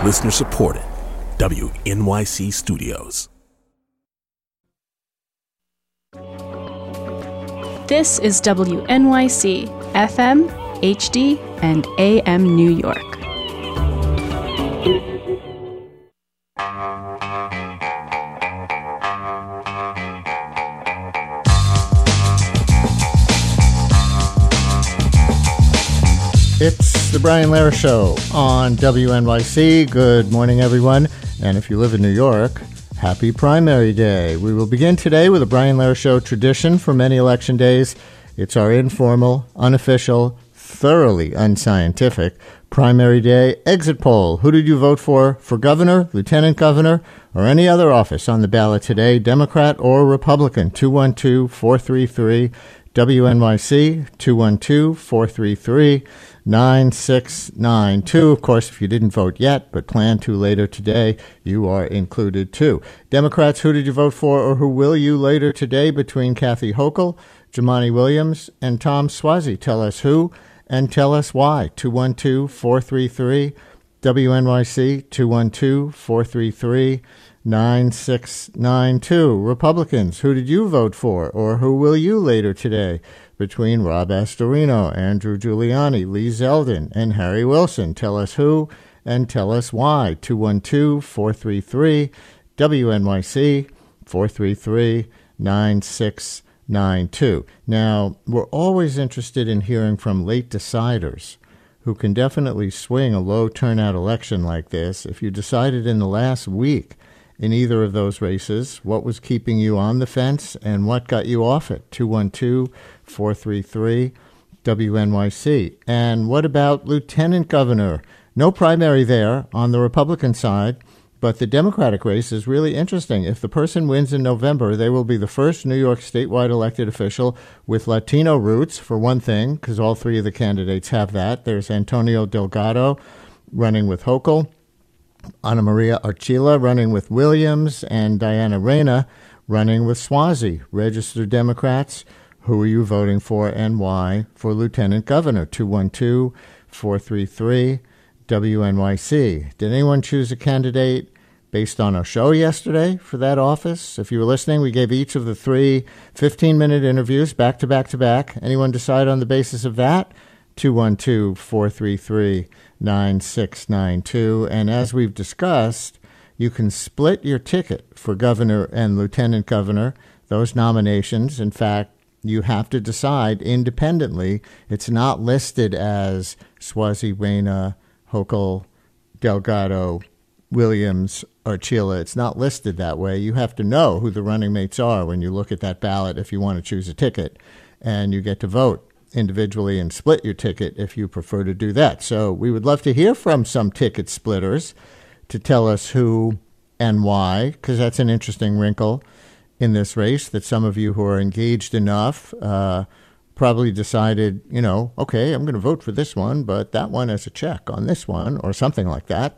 Listener supported. WNYC Studios. This is WNYC, FM, HD, and AM New York. It's the Brian Lehrer Show on WNYC. Good morning, everyone. And if you live in New York, happy Primary Day. We will begin today with a Brian Lehrer Show tradition for many election days. It's our informal, unofficial, thoroughly unscientific Primary Day exit poll. Who did you vote for governor, lieutenant governor, or any other office on the ballot today, Democrat or Republican? 212-433 WNYC, 212-433-9692. Of course, if you didn't vote yet, but plan to later today, you are included too. Democrats, who did you vote for, or who will you later today between Kathy Hochul, Jumaane Williams, and Tom Suozzi? Tell us who and tell us why. 212-433 WNYC, 212-433-9692. Republicans, who did you vote for, or who will you later today between Rob Astorino, Andrew Giuliani, Lee Zeldin, and Harry Wilson? Tell us who and tell us why. 212-433 WNYC, 433-9692. Now, we're always interested in hearing from late deciders who can definitely swing a low turnout election like this. If you decided in the last week in either of those races, what was keeping you on the fence and what got you off it? 212-433 WNYC. And what about lieutenant governor? No primary there on the Republican side, but the Democratic race is really interesting. If the person wins in November, they will be the first New York statewide elected official with Latino roots, for one thing, because all three of the candidates have that. There's Antonio Delgado running with Hochul, Ana Maria Archila running with Williams, and Diana Reyna running with Suozzi. Registered Democrats, who are you voting for and why for lieutenant governor? 212-433 WNYC. Did anyone choose a candidate based on our show yesterday for that office? If you were listening, we gave each of the three 15-minute interviews back to back to back. Anyone decide on the basis of that? 212-433-9692. And as we've discussed, you can split your ticket for governor and lieutenant governor, those nominations. In fact, you have to decide independently. It's not listed as Suozzi, Reyna, Hochul, Delgado, Williams, Archila. It's not listed that way. You have to know who the running mates are when you look at that ballot if you want to choose a ticket, and you get to vote individually and split your ticket if you prefer to do that. So we would love to hear from some ticket splitters to tell us who and why, because that's an interesting wrinkle in this race that some of you who are engaged enough probably decided, okay, I'm going to vote for this one, but that one has a check on this one, or something like that.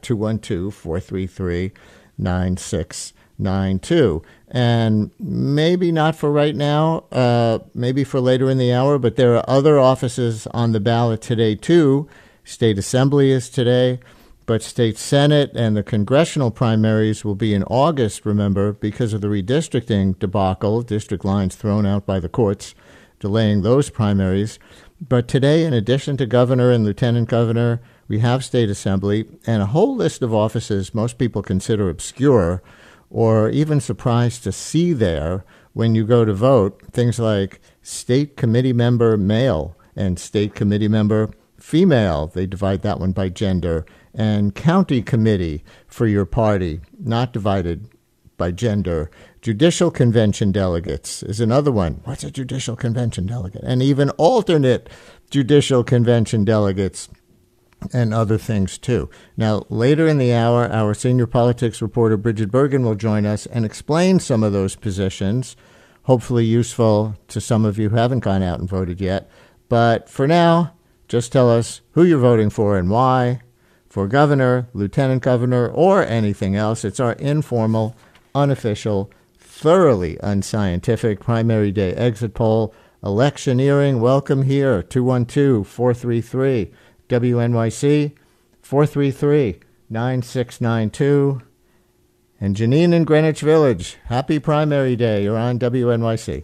212-433-9692. And maybe not for right now, maybe for later in the hour, but there are other offices on the ballot today, too. State Assembly is today, but State Senate and the congressional primaries will be in August, remember, because of the redistricting debacle, district lines thrown out by the courts, delaying those primaries. But today, in addition to governor and lieutenant governor, we have State Assembly and a whole list of offices most people consider obscure or even surprised to see there when you go to vote. Things like state committee member male and state committee member female. They divide that one by gender. And county committee for your party, not divided by gender. Judicial convention delegates is another one. What's a judicial convention delegate? And even alternate judicial convention delegates and other things, too. Now, later in the hour, our senior politics reporter, Bridget Bergen, will join us and explain some of those positions, hopefully useful to some of you who haven't gone out and voted yet. But for now, just tell us who you're voting for and why, for governor, lieutenant governor, or anything else. It's our informal, unofficial, thoroughly unscientific primary day exit poll. Electioneering, welcome here. 212-433 WNYC, 9692. And Janine in Greenwich Village, happy primary day. You're on WNYC.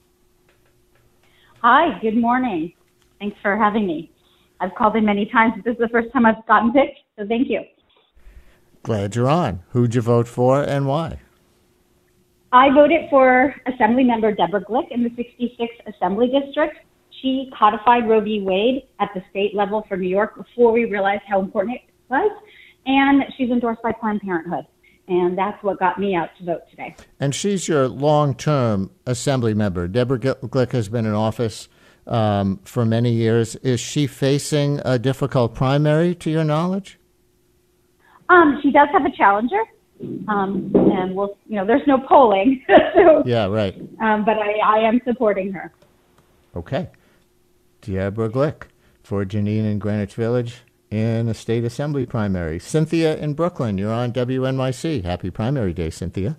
Hi, good morning. Thanks for having me. I've called in many times, but this is the first time I've gotten picked, so thank you. Glad you're on. Who'd you vote for and why? I voted for Assembly Member Deborah Glick in the 66th Assembly District. She codified Roe v. Wade at the state level for New York before we realized how important it was, and she's endorsed by Planned Parenthood. And that's what got me out to vote today. And she's your long-term Assembly member. Deborah Glick has been in office for many years. Is she facing a difficult primary, to your knowledge? She does have a challenger, and there's no polling. So, yeah, right. But I am supporting her. Okay. Deborah Glick for Janine in Greenwich Village in a state assembly primary. Cynthia in Brooklyn, you're on WNYC. Happy primary day, Cynthia.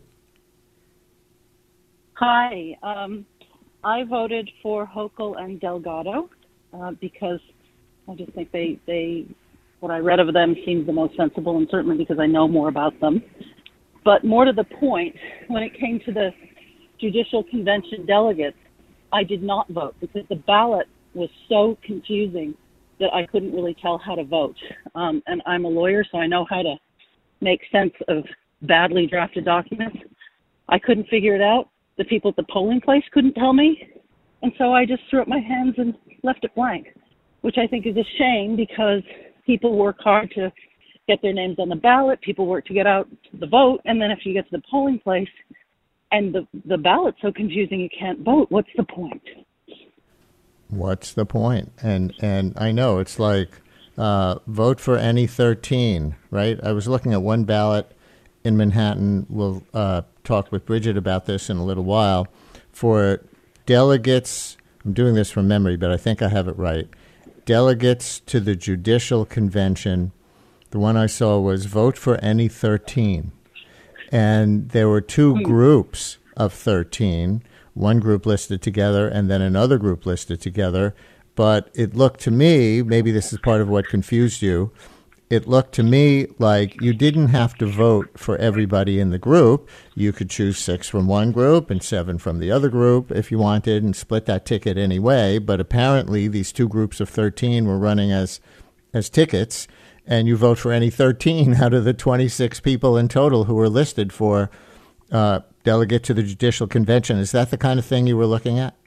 Hi. I voted for Hochul and Delgado because I just think they what I read of them seemed the most sensible, and certainly because I know more about them. But more to the point, when it came to the Judicial Convention delegates, I did not vote because the ballot was so confusing that I couldn't really tell how to vote. And I'm a lawyer, so I know how to make sense of badly drafted documents. I couldn't figure it out. The people at the polling place couldn't tell me. And so I just threw up my hands and left it blank, which I think is a shame because people work hard to get their names on the ballot. People work to get out the vote. And then if you get to the polling place and the ballot's so confusing you can't vote, what's the point? What's the point? And I know it's like vote for any 13, right? I was looking at one ballot in Manhattan. We'll talk with Bridget about this in a little while. For delegates, I'm doing this from memory, but I think I have it right. Delegates to the Judicial Convention, the one I saw was vote for any 13. And there were two groups of 13. One group listed together and then another group listed together. But it looked to me, maybe this is part of what confused you, it looked to me like you didn't have to vote for everybody in the group. You could choose 6 from one group and 7 from the other group if you wanted and split that ticket anyway. But apparently these two groups of 13 were running as tickets, and you vote for any 13 out of the 26 people in total who were listed for delegate to the Judicial Convention. Is that the kind of thing you were looking at?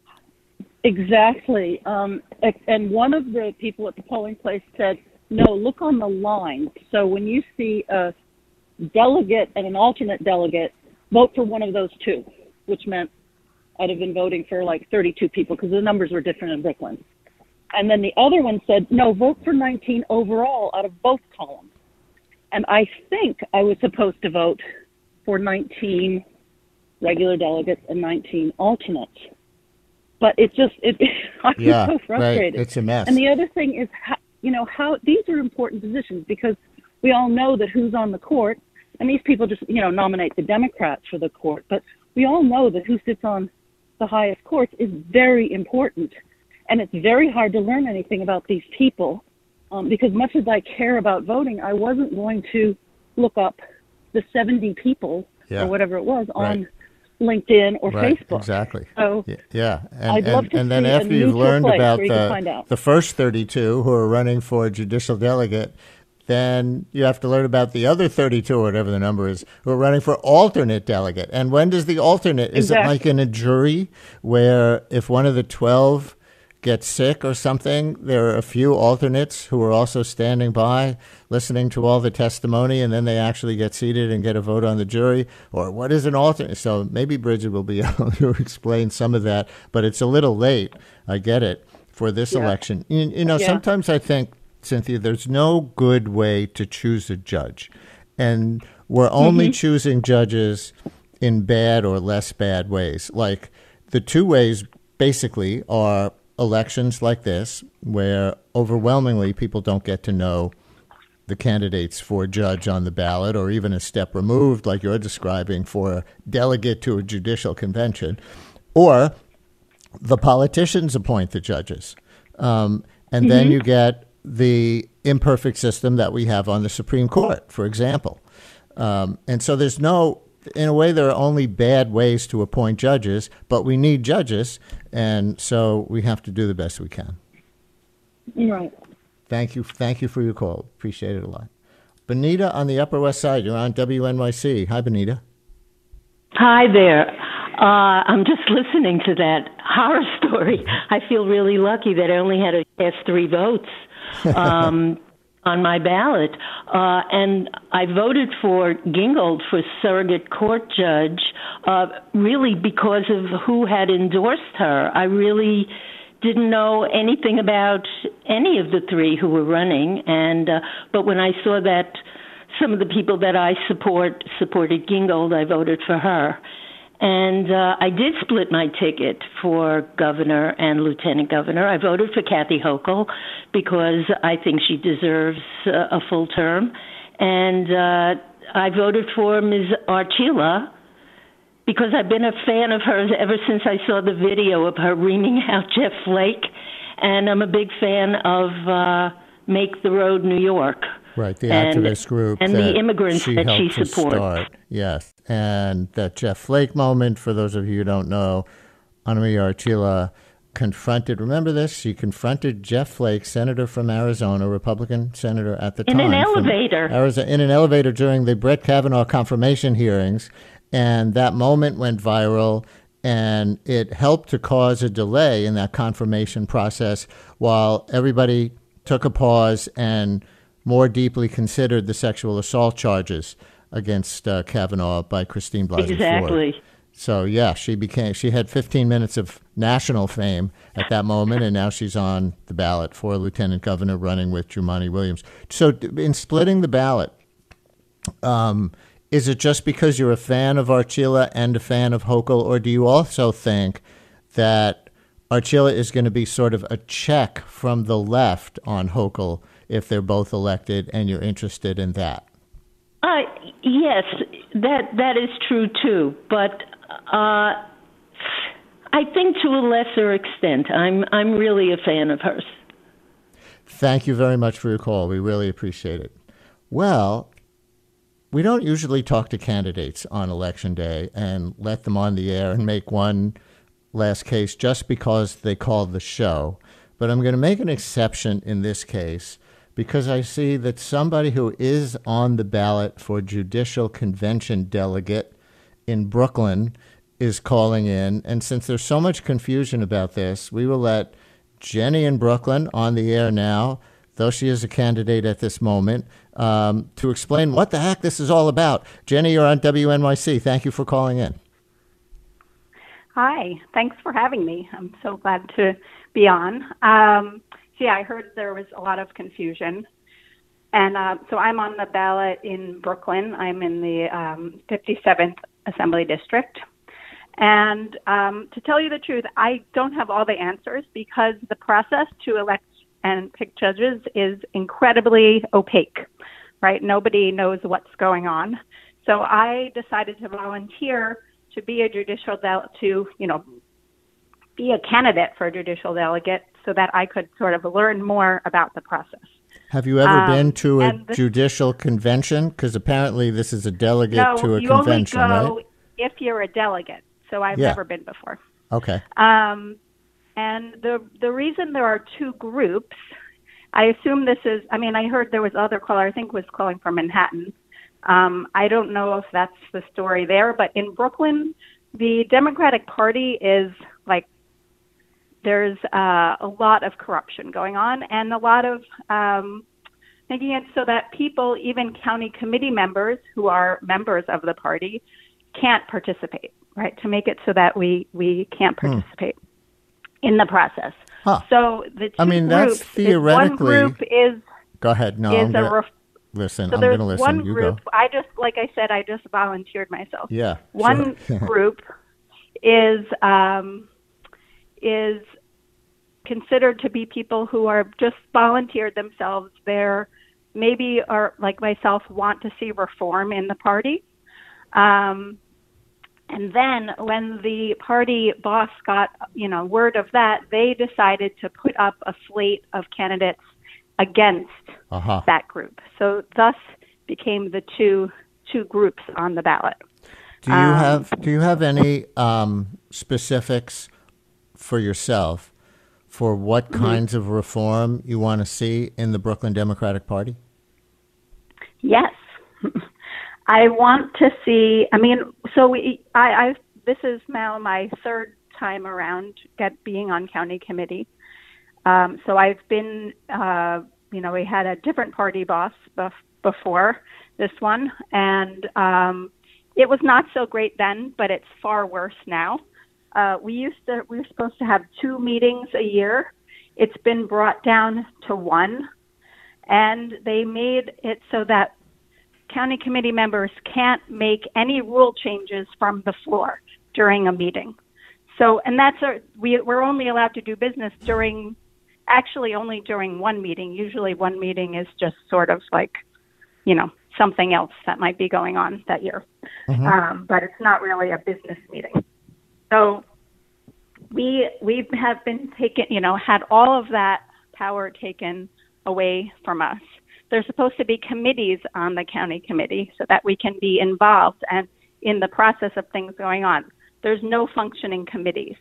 Exactly. And one of the people at the polling place said, no, look on the line. So when you see a delegate and an alternate delegate, vote for one of those two, which meant I'd have been voting for like 32 people because the numbers were different in Brooklyn. And then the other one said, no, vote for 19 overall out of both columns. And I think I was supposed to vote for 19 regular delegates and 19 alternates. But I was so frustrated. Right. It's a mess. And the other thing is, how these are important positions because we all know that who's on the court, and these people just, nominate the Democrats for the court. But we all know that who sits on the highest courts is very important. And it's very hard to learn anything about these people because much as I care about voting, I wasn't going to look up the 70 people or whatever it was on LinkedIn or Facebook. Exactly. So yeah. I'd love to and then see after a you've learned about the first 32 who are running for a judicial delegate, then you have to learn about the other 32 or whatever the number is who are running for alternate delegate. And when does the alternate, is it like in a jury where if one of the 12 gets sick or something, there are a few alternates who are also standing by listening to all the testimony, and then they actually get seated and get a vote on the jury? Or what is an alternate? So maybe Bridget will be able to explain some of that, but it's a little late. I get it for this election. Sometimes I think, Cynthia, there's no good way to choose a judge, and we're only choosing judges in bad or less bad ways. Like the two ways basically are elections like this, where overwhelmingly people don't get to know the candidates for judge on the ballot, or even a step removed, like you're describing, for a delegate to a judicial convention, or the politicians appoint the judges. And then you get the imperfect system that we have on the Supreme Court, for example. And so in a way, there are only bad ways to appoint judges, but we need judges, and so we have to do the best we can. Right. Thank you for your call. Appreciate it a lot. Benita on the Upper West Side, you're on WNYC. Hi, Benita. Hi there. I'm just listening to that horror story. I feel really lucky that I only had to cast 3 votes on my ballot. And I voted for Gingold for surrogate court judge, really because of who had endorsed her. I really didn't know anything about any of the 3 who were running. But when I saw that some of the people that I supported Gingold, I voted for her. And I did split my ticket for governor and lieutenant governor. I voted for Kathy Hochul because I think she deserves a full term. And I voted for Ms. Archila because I've been a fan of hers ever since I saw the video of her reaming out Jeff Flake. And I'm a big fan of Make the Road New York. Right, the activist group. And the immigrants that she supports. Yes, and that Jeff Flake moment, for those of you who don't know, Ana Maria Archila remember this? She confronted Jeff Flake, senator from Arizona, Republican senator at the time. In an elevator. In an elevator during the Brett Kavanaugh confirmation hearings, and that moment went viral, and it helped to cause a delay in that confirmation process while everybody took a pause and more deeply considered the sexual assault charges against Kavanaugh by Christine Blasey Ford. Exactly. So, yeah, she had 15 minutes of national fame at that moment, and now she's on the ballot for lieutenant governor running with Jumaane Williams. So in splitting the ballot, is it just because you're a fan of Archila and a fan of Hochul, or do you also think that Archila is going to be sort of a check from the left on Hochul if they're both elected, and you're interested in that? Yes, that is true too. But I think to a lesser extent, I'm really a fan of hers. Thank you very much for your call. We really appreciate it. Well, we don't usually talk to candidates on Election Day and let them on the air and make one last case just because they called the show. But I'm going to make an exception in this case, because I see that somebody who is on the ballot for judicial convention delegate in Brooklyn is calling in. And since there's so much confusion about this, we will let Jenny in Brooklyn on the air now, though she is a candidate at this moment, to explain what the heck this is all about. Jenny, you're on WNYC. Thank you for calling in. Hi. Thanks for having me. I'm so glad to be on. I heard there was a lot of confusion. And so I'm on the ballot in Brooklyn. I'm in the 57th Assembly District. And to tell you the truth, I don't have all the answers because the process to elect and pick judges is incredibly opaque, right? Nobody knows what's going on. So I decided to volunteer to be a be a candidate for a judicial delegate so that I could sort of learn more about the process. Have you ever been to a judicial convention? Because apparently this is a delegate to a convention, right? No, you only go if you're a delegate. So I've never been before. Okay. And the reason there are 2 groups, I assume this is, I heard there was other caller, I think was calling from Manhattan. I don't know if that's the story there, but in Brooklyn, the Democratic Party is there's a lot of corruption going on and a lot of making it so that people, even county committee members who are members of the party, can't participate, right? To make it so that we can't participate in the process. Huh. So the 2 groups, that's theoretically. One group is. Go ahead. No, I'm going to listen. So I'm going to listen. One you group. go. I just volunteered myself. Yeah. One group is considered to be people who are just volunteered themselves. They're maybe are like myself want to see reform in the party. And then when the party boss got, word of that, they decided to put up a slate of candidates against that group. So thus became the two groups on the ballot. Do you have any specifics for yourself for what kinds of reform you want to see in the Brooklyn Democratic Party? Yes. I want to see, this is now my third time around being on county committee. So I've been, we had a different party boss before this one, and it was not so great then, but it's far worse now. We were supposed to have 2 meetings a year. It's been brought down to 1, and they made it so that county committee members can't make any rule changes from the floor during a meeting. So, and we're only allowed to do business only during one meeting. Usually one meeting is just sort of like, something else that might be going on that year. But it's not really a business meeting. So we have been had all of that power taken away from us. There's supposed to be committees on the county committee so that we can be involved and in the process of things going on. There's no functioning committees.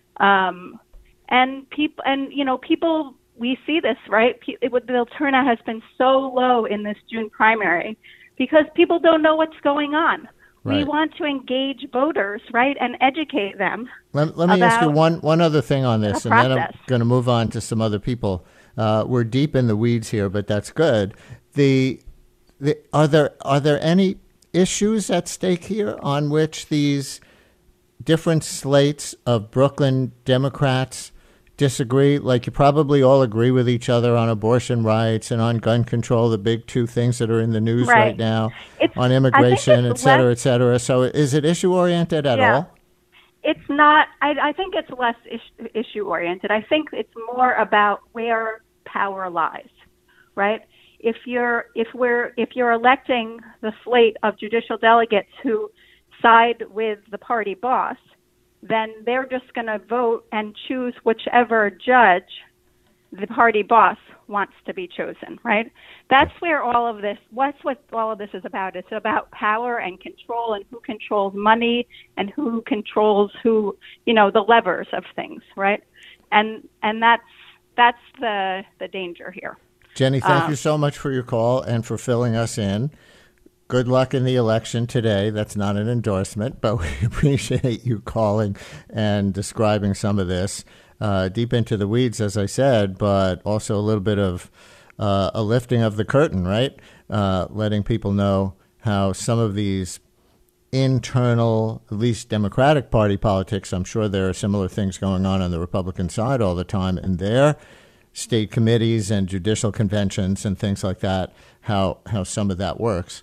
And people, we see this, right? The turnout has been so low in this June primary because people don't know what's going on. Right. We want to engage voters, right, and educate them. Let me ask you one other thing on this, and then I'm going to move on to some other people. We're deep in the weeds here, but that's good. Are there any issues at stake here on which these different slates of Brooklyn Democrats disagree? Like, you probably all agree with each other on abortion rights and on gun control, the big 2 things that are in the news right now, on immigration, et cetera, et cetera. So is it issue-oriented at all? It's not. I think it's less issue-oriented. I think it's more about where power lies, right? If you're electing the slate of judicial delegates who side with the party boss, then they're just going to vote and choose whichever judge the party boss wants to be chosen, right? That's where what all of this is about. It's about power and control and who controls money and who controls the levers of things, right? And that's the danger here. Jenny, thank you so much for your call and for filling us in. Good luck in the election today. That's not an endorsement, but we appreciate you calling and describing some of this. Deep into the weeds, as I said, but also a little bit of a lifting of the curtain, right? Letting people know how some of these internal, at least Democratic Party politics, I'm sure there are similar things going on the Republican side all the time in their state committees and judicial conventions and things like that, how some of that works.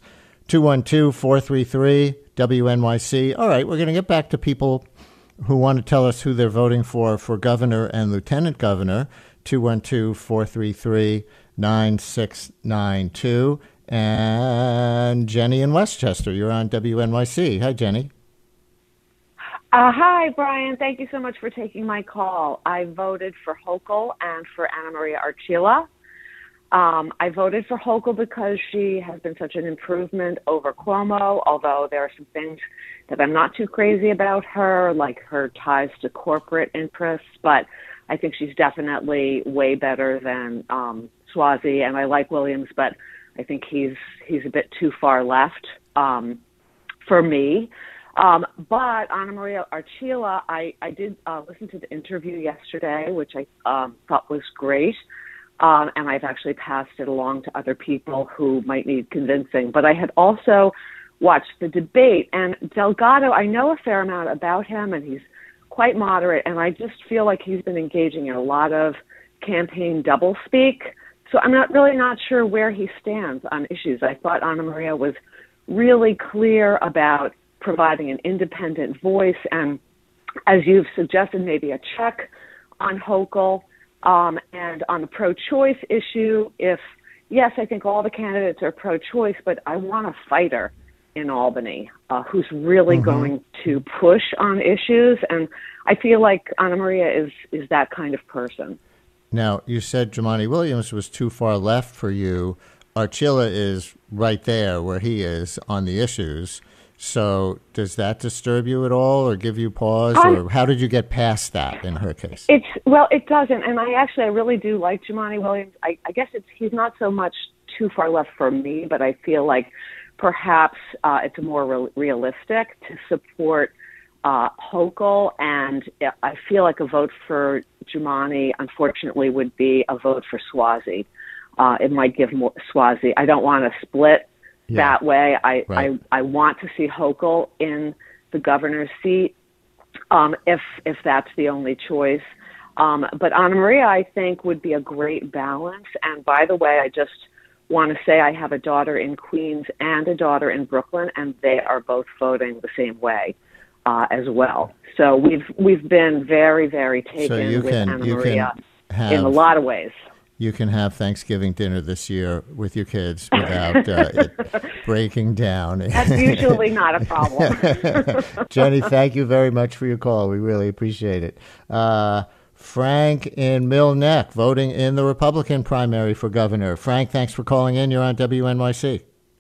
212-433-WNYC. All right, we're going to get back to people who want to tell us who they're voting for governor and lieutenant governor. 212-433-9692. And Jenny in Westchester, you're on WNYC. Hi, Jenny. Hi, Brian. Thank you so much for taking my call. I voted for Hochul and for Anna Maria Archila. I voted for Hochul because she has been such an improvement over Cuomo, although there are some things that I'm not too crazy about her, like her ties to corporate interests, but I think she's definitely way better than Suozzi, and I like Williams, but I think he's a bit too far left for me. But Anna Maria Archila, I did listen to the interview yesterday, which I thought was great. And I've actually passed it along to other people who might need convincing. But I had also watched the debate, and Delgado, I know a fair amount about him, and he's quite moderate, and I just feel like he's been engaging in a lot of campaign doublespeak. So I'm not sure where he stands on issues. I thought Anna Maria was really clear about providing an independent voice, and as you've suggested, maybe a check on Hochul. And on the pro-choice issue, yes, I think all the candidates are pro-choice, but I want a fighter in Albany who's really going to push on issues. And I feel like Anna Maria is that kind of person. Now, you said Jumaane Williams was too far left for you. Archila is right there where he is on the issues. So does that disturb you at all or give you pause? Or how did you get past that in her case? It doesn't. And I really do like Jumaane Williams. I guess he's not so much too far left for me, but I feel like perhaps it's more realistic to support Hochul, and I feel like a vote for Jumaane, unfortunately, would be a vote for Suozzi. It might give more Suozzi. I don't want to split that way. I want to see Hochul in the governor's seat if that's the only choice. But Anna Maria, I think, would be a great balance. And by the way, I just want to say I have a daughter in Queens and a daughter in Brooklyn, and they are both voting the same way as well. So we've been very, very taken with Anna Maria in a lot of ways. You can have Thanksgiving dinner this year with your kids without it breaking down. That's usually not a problem. Jenny, thank you very much for your call. We really appreciate it. Frank in Mill Neck, voting in the Republican primary for governor. Frank, thanks for calling in. You're on WNYC.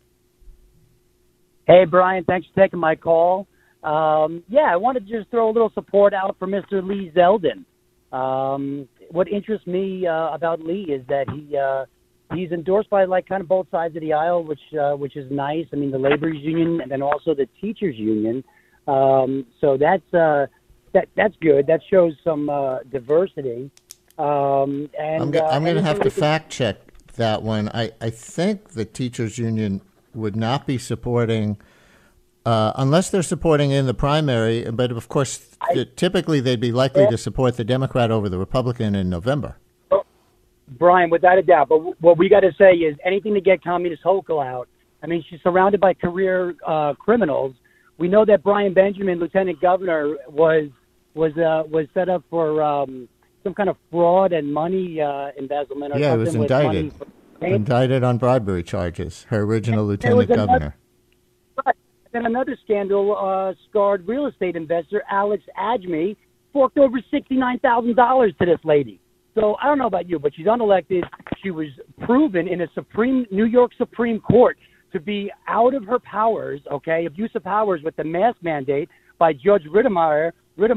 Hey, Brian, thanks for taking my call. I wanted to just throw a little support out for Mr. Lee Zeldin. What interests me about Lee is that he's endorsed by kind of both sides of the aisle, which is nice. I mean, the laborers union and then also the teachers union. So that's good. That shows some diversity. And I'm going to have to fact check that one. I think the teachers union would not be supporting. Unless they're supporting in the primary, but of course, typically they'd be likely to support the Democrat over the Republican in November. Brian, without a doubt. But what we got to say is anything to get Communist Hochul out. I mean, she's surrounded by career criminals. We know that Brian Benjamin, Lieutenant Governor, was set up for some kind of fraud and money embezzlement. Or he was indicted. Indicted on bribery charges. Her original Lieutenant Governor. And another scandal scarred real estate investor, Alex Ajmi, forked over $69,000 to this lady. So I don't know about you, but she's unelected. She was proven in a New York Supreme Court to be out of her powers, abuse of powers with the mask mandate by Judge Rademacher,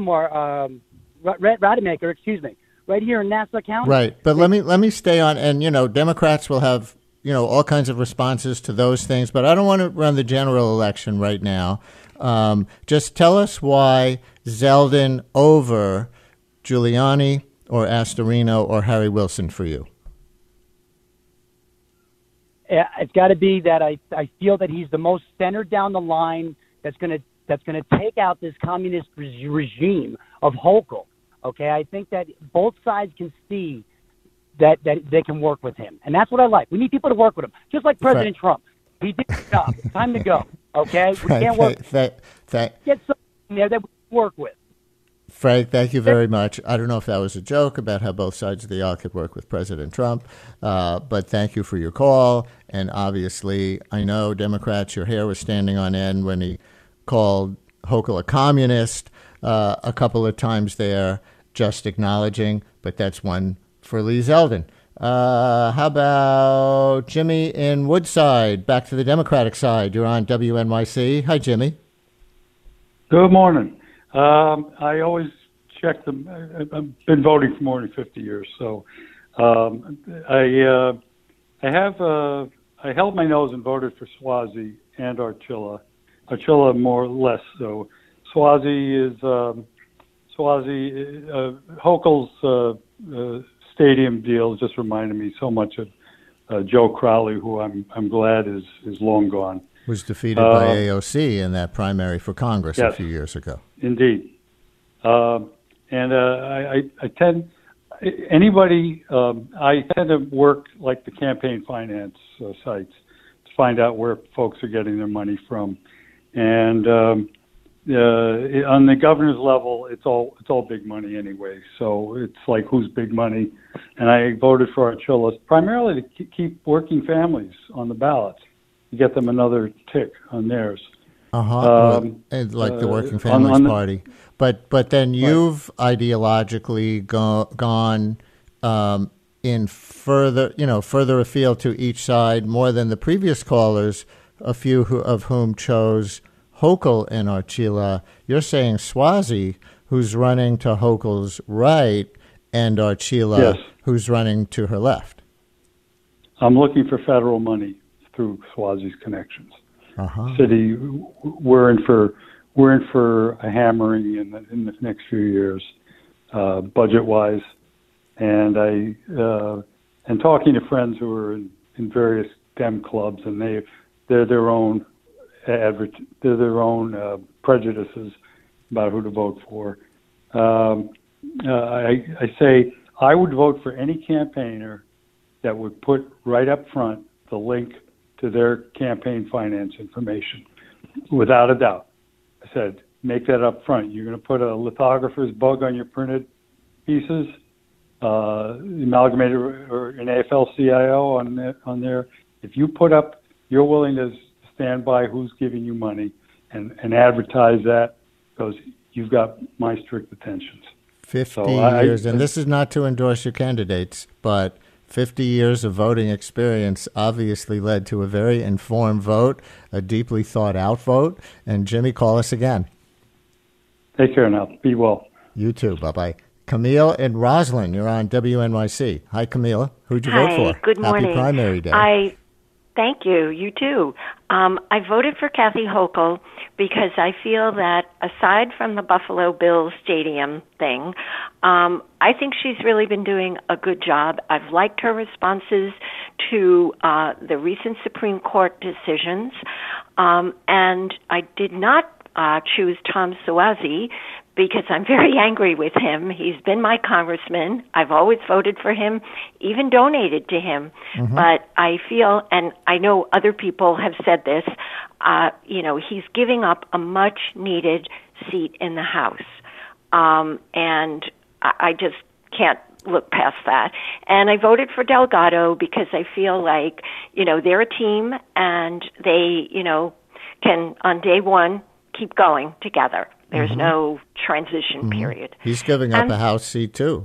right here in Nassau County. Right, but let me stay on, and Democrats will have all kinds of responses to those things, but I don't want to run the general election right now. Just tell us why Zeldin over Giuliani or Astorino or Harry Wilson for you. Yeah, it's got to be that I feel that he's the most centered down the line that's going to take out this communist regime of Hochul. I think that both sides can see that they can work with him. And that's what I like. We need people to work with him. Just like President Trump. He did his job. It's time to go. We can't work. Get someone in there that we can work with. Frank, thank you very much. I don't know if that was a joke about how both sides of the aisle could work with President Trump, but thank you for your call. And obviously, I know Democrats, your hair was standing on end when he called Hochul a communist a couple of times there, just acknowledging, but that's one for Lee Zeldin. How about Jimmy in Woodside? Back to the Democratic side. You're on WNYC. Hi, Jimmy. Good morning. I always check them. I've been voting for more than 50 years, so I held my nose and voted for Suozzi and Archila. Archila more or less so. Hochul's stadium deal just reminded me so much of Joe Crowley, who I'm glad is long gone. Was defeated by AOC in that primary for Congress a few years ago. Indeed. And I tend to work like the campaign finance sites to find out where folks are getting their money from. And on the governor's level, it's all big money anyway. So it's like who's big money. And I voted for Archila primarily to keep working families on the ballot, to get them another tick on theirs. And like the Working Families Party. But then you've ideologically gone in further afield to each side, more than the previous callers, a few of whom chose Hochul and Archila. You're saying Suozzi, who's running to Hochul's right, and Archila, Yes. who's running to her left. I'm looking for federal money through Suozzi's connections. City, we're in for a hammering in the next few years, budget wise, and talking to friends who are in various Dem clubs, and they're their own prejudices about who to vote for. I say I would vote for any campaigner that would put right up front the link to their campaign finance information, without a doubt. I said, make that up front. You're going to put a lithographer's bug on your printed pieces, amalgamated or an AFL-CIO on there. If you put up, you're willing to stand by who's giving you money and advertise that, because you've got my strict attentions. 50 years, and this is not to endorse your candidates, but 50 years of voting experience obviously led to a very informed vote, a deeply thought out vote. And Jimmy, call us again. Take care now. Be well. You too. Bye-bye. Camille and Roslyn, you're on WNYC. Hi, Camille. Who'd you vote for? Good morning. Happy primary day. Thank you. You too. I voted for Kathy Hochul because I feel that aside from the Buffalo Bills stadium thing, I think she's really been doing a good job. I've liked her responses to the recent Supreme Court decisions, and I did not choose Tom Suozzi because I'm very angry with him. He's been my congressman. I've always voted for him, even donated to him. Mm-hmm. But I feel, and I know other people have said this, he's giving up a much-needed seat in the House. And I just can't look past that. And I voted for Delgado because I feel like, they're a team and they, can, on day one, keep going together. There's no transition period. He's giving up a House seat, too.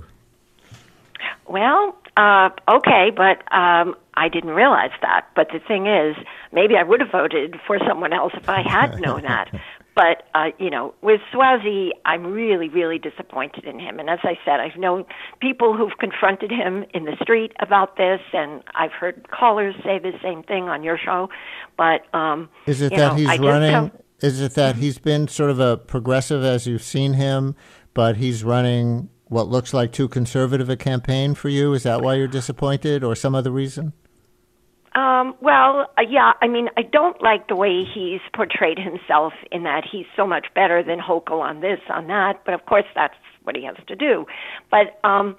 Well, okay, but I didn't realize that. But the thing is, maybe I would have voted for someone else if I had known that. But, with Suozzi, I'm really, really disappointed in him. And as I said, I've known people who've confronted him in the street about this, and I've heard callers say the same thing on your show. But, Is it that he's running... Is it that he's been sort of a progressive as you've seen him, but he's running what looks like too conservative a campaign for you? Is that why you're disappointed, or some other reason? Yeah. I mean, I don't like the way he's portrayed himself in that he's so much better than Hochul on this, on that. But of course, that's what he has to do. But I'm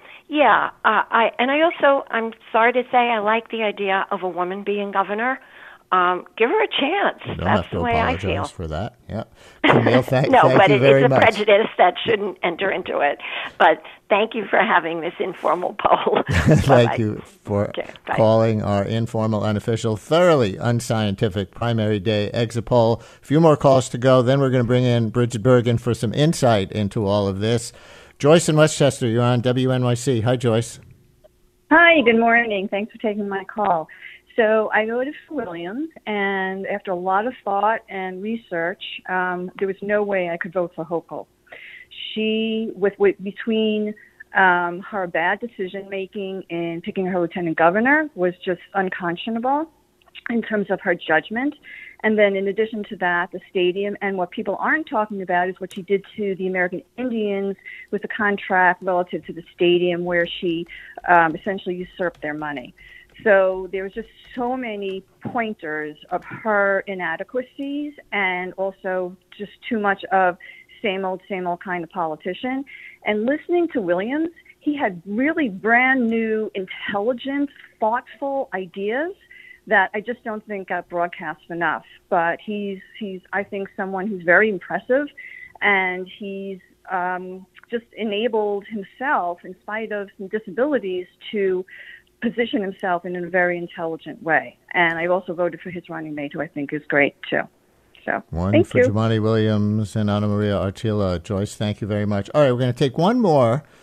sorry to say, I like the idea of a woman being governor. Give her a chance. You don't That's have to the way I feel. apologize for that. Yeah, Camille, thank no, but it's very a much. prejudice that shouldn't enter into it. But thank you for having this informal poll. Thank you for calling our informal, unofficial, thoroughly unscientific primary day exit poll. A few more calls to go. Then we're going to bring in Bridget Bergen for some insight into all of this. Joyce in Westchester, you're on WNYC. Hi, Joyce. Hi, good morning. Thanks for taking my call. So I voted for Williams, and after a lot of thought and research, there was no way I could vote for Hochul. She, between her bad decision-making in picking her lieutenant governor, was just unconscionable in terms of her judgment. And then in addition to that, the stadium, and what people aren't talking about is what she did to the American Indians with the contract relative to the stadium, where she essentially usurped their money. So there was just so many pointers of her inadequacies, and also just too much of same old kind of politician. And listening to Williams, he had really brand new, intelligent, thoughtful ideas that I just don't think got broadcast enough. But he's I think, someone who's very impressive, and he's just enabled himself, in spite of some disabilities, to position himself in a very intelligent way. And I also voted for his running mate, who I think is great, too. So, One for Jumaane Williams and Ana Maria Archila. Joyce, thank you very much. All right, we're going to take one more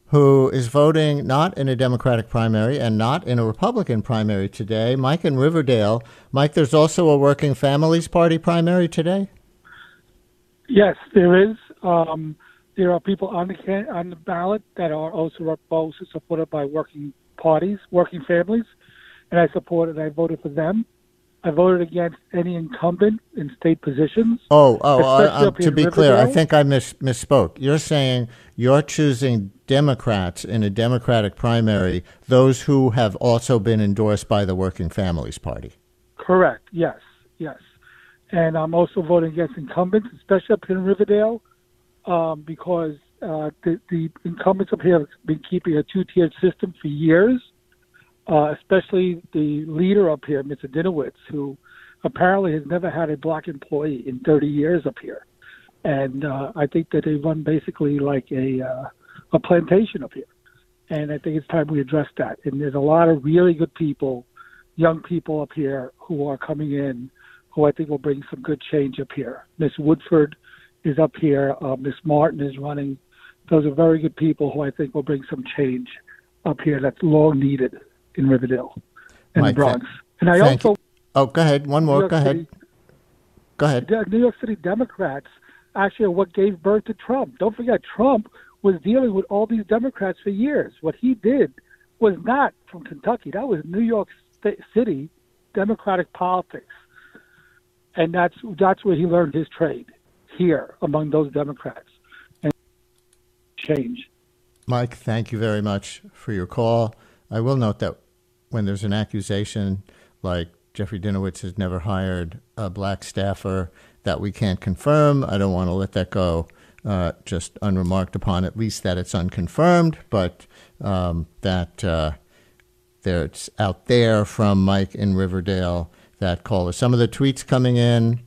who is voting not in a Democratic primary and not in a Republican primary today. Mike in Riverdale. Mike, there's also a Working Families Party primary today? Yes, there is. There are people on the ballot that are also supported by working parties, working families, and I voted for them. I voted against any incumbent in state positions. To be clear, I think I misspoke. You're saying you're choosing Democrats in a Democratic primary, those who have also been endorsed by the Working Families Party. Correct, yes. And I'm also voting against incumbents, especially up here in Riverdale, because the incumbents up here have been keeping a two-tiered system for years. Especially the leader up here, Mr. Dinowitz, who apparently has never had a black employee in 30 years up here. And I think that they run basically like a plantation up here. And I think it's time we address that. And there's a lot of really good people, young people up here who are coming in who I think will bring some good change up here. Miss Woodford is up here. Miss Martin is running. Those are very good people who I think will bring some change up here that's long needed in Riverdale and the Bronx. And I also... Oh, go ahead. One more. Go ahead. The New York City Democrats actually are what gave birth to Trump. Don't forget, Trump was dealing with all these Democrats for years. What he did was not from Kentucky. That was New York City Democratic politics. And that's where he learned his trade, here among those Democrats. And change. Mike, thank you very much for your call. I will note that when there's an accusation like Jeffrey Dinowitz has never hired a black staffer that we can't confirm, I don't want to let that go just unremarked upon, at least that it's unconfirmed, but that it's out there from Mike in Riverdale, that caller. Some of the tweets coming in.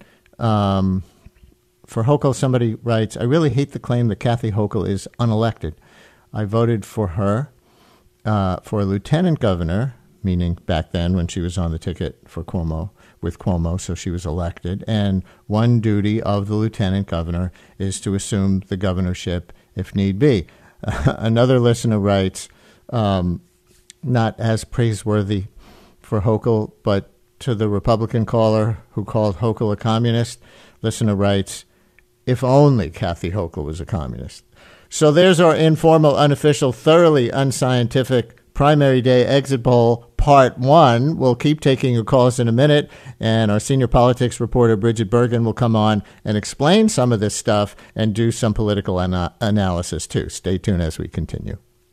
For Hochul, somebody writes, I really hate the claim that Kathy Hochul is unelected. I voted for her for a lieutenant governor, meaning back then when she was on the ticket for Cuomo, with Cuomo, so she was elected. And one duty of the lieutenant governor is to assume the governorship if need be. Another listener writes, not as praiseworthy for Hochul, but to the Republican caller who called Hochul a communist, listener writes, if only Kathy Hochul was a communist. So there's our informal, unofficial, thoroughly unscientific primary day exit poll, part 1. We'll keep taking your calls in a minute, and our senior politics reporter, Bridget Bergen, will come on and explain some of this stuff and do some political analysis, too. Stay tuned as we continue.